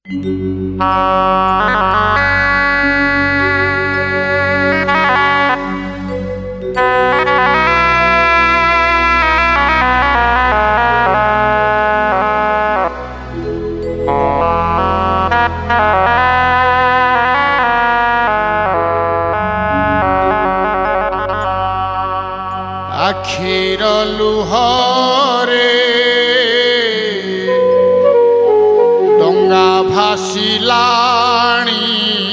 आखिर लुहरे डंगा भासिलाणी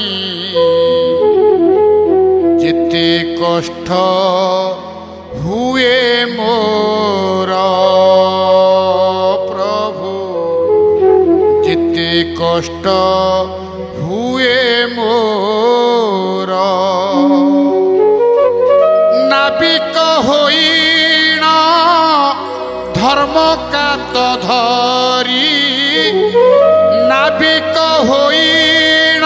जेते कष्ट हुए मोर प्रभु जेते कष्ट हुए मोर नाविक होइण धर्म कात धरी नाविक होइण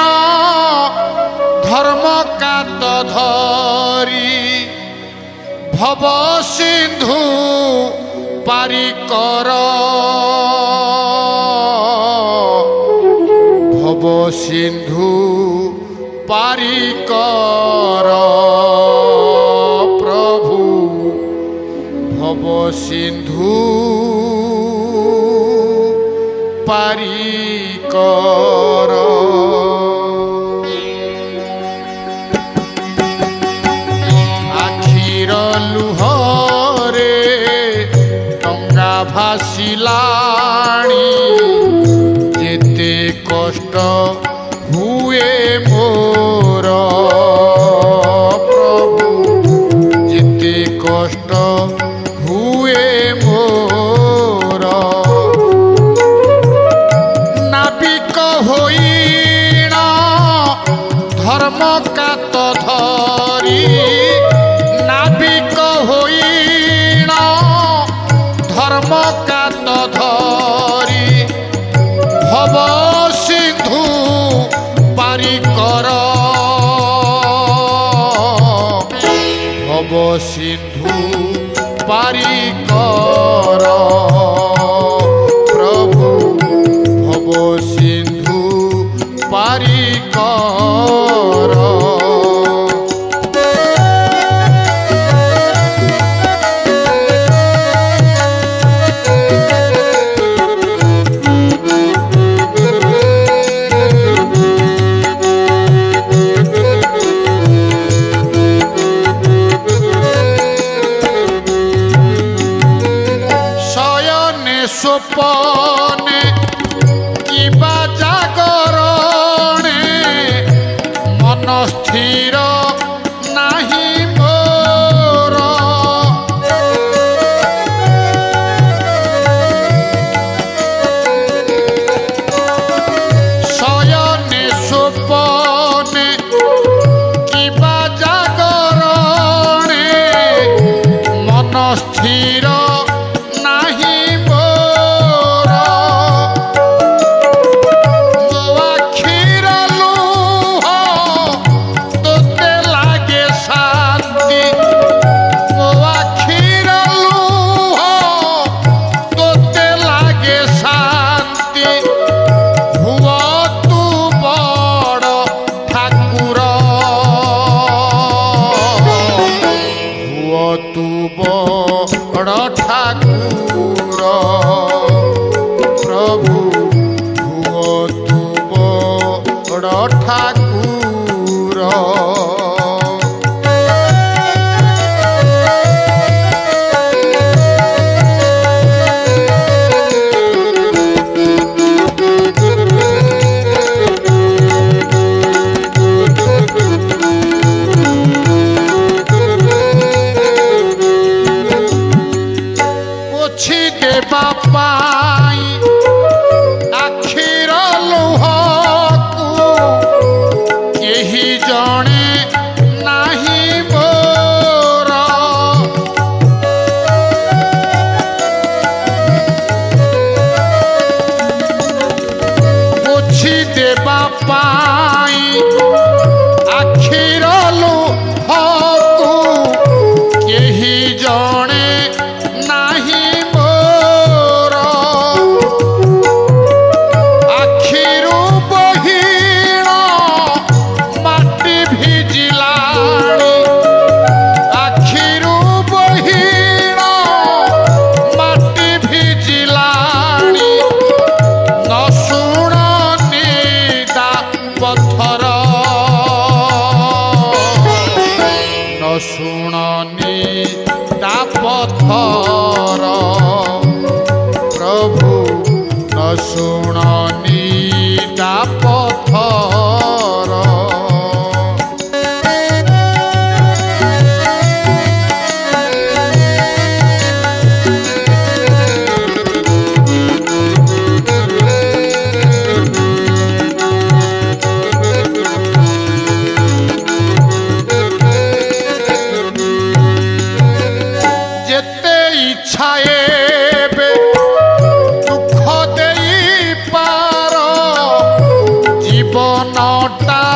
धर्म कात धरी भव सिंधु पारी कर भव सिंधु पारी कर प्रभु भव सिंधु पारी कर आखिर लुहरे डंगा भासिलाणी जेते कष्ट हुए मोर प्रभु जेते कष्ट हुए मोर नाविक होइण धर्म कात धरी नाविक होइण धर्म कात धरी भव सिंधु पारी कर भव सिंधु पारी कर प्रभु भव सिंधु पारी कर स्वपने किबा जागरणे मन स्थिर नाही मोर शयने स्वपने किबा जागरणे मन स्थिर नाही बड़ ठाकुर प्रभु हुओ तू बड़ ठाकुर बापाई आखिर लुहकु केही जणे नाही मोर पोछि देबा पाई आखिर लुहकु केही जणे नाही मोर आखिरू জীবনটা